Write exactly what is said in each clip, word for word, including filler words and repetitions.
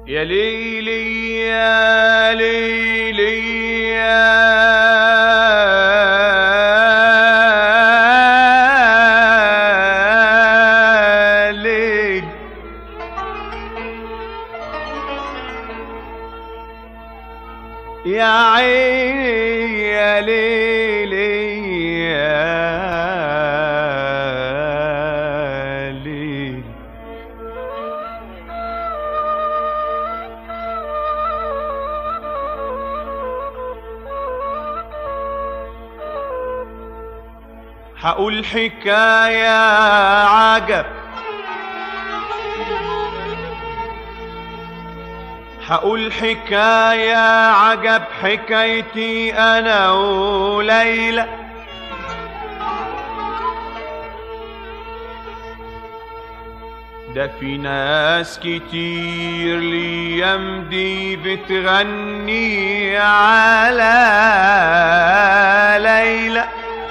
يا ليلي يا ليلي يا ليل، يا عيني يا ليلي يا ليل. هقول حكاية عجب، هقول حكاية عجب، حكايتي أنا وليلى. ده في ناس كتير الأيام دي بتغني على ليلى،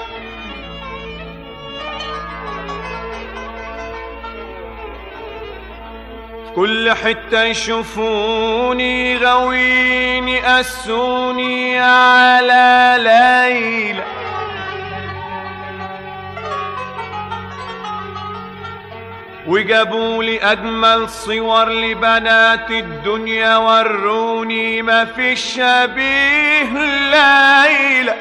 كل حتة يشوفوني غاويني قسوني على ليلى. وجابولي أجمل صور لبنات الدنيا، وروني ما في شبيه ليلى.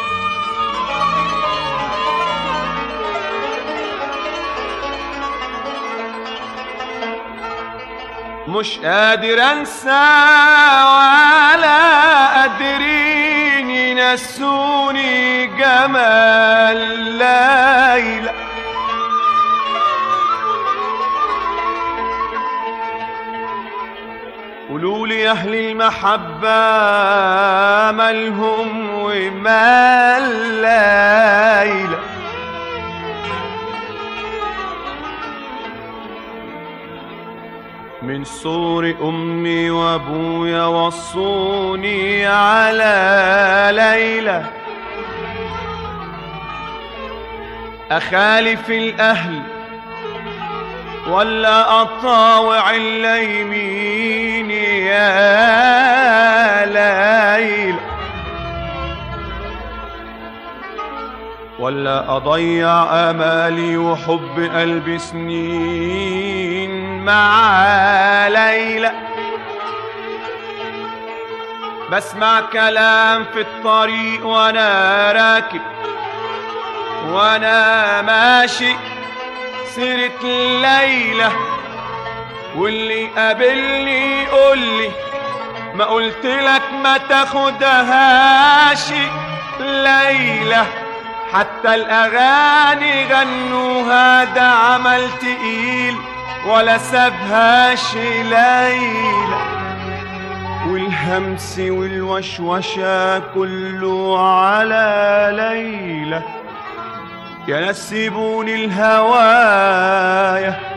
مش قادر انسى ولا قادرين ينسوني جمال ليلى. قولولي يا اهل المحبة مالهم ومال ليلى. من صور امي وابويا وصوني على ليلى، اخالف الاهل ولا اطاوع اللي يميني يا ليلى، ولا اضيع امالي وحب قلبي سنين مع ليلى. بسمع كلام في الطريق وانا راكب وانا ماشي سيرة ليلى، واللي قابلني يقولي ما قلتلك ما تاخدهاش ليلى. حتى الاغاني غنوها ده عمل تقيل ولا سابهاش ليلى، والهمس والوشوشة كله على ليلى. يا ناس سيبوني الهوايا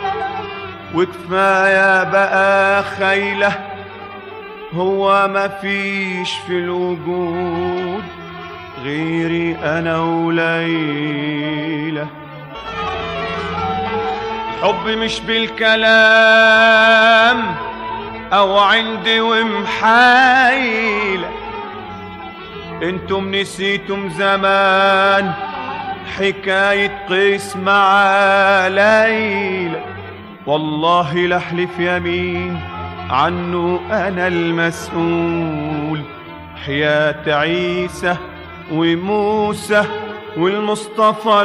وكفاية بقى خيلة، هو مفيش في الوجود غيري أنا وليلى. حب مش بالكلام أو عندي ومحايلة، انتم نسيتم زمان حكاية قيس مع ليلى. والله لحلف يمين عنه أنا المسؤول، حياة عيسى وموسى والمصطفى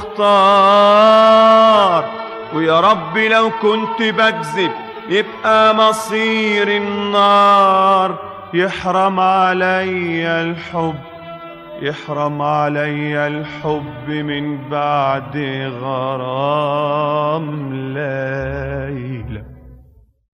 المختار. ويا رب لو كنت بكذب يبقى مصير النار. يحرم علي الحب، يحرم علي الحب من بعد غرام ليلى.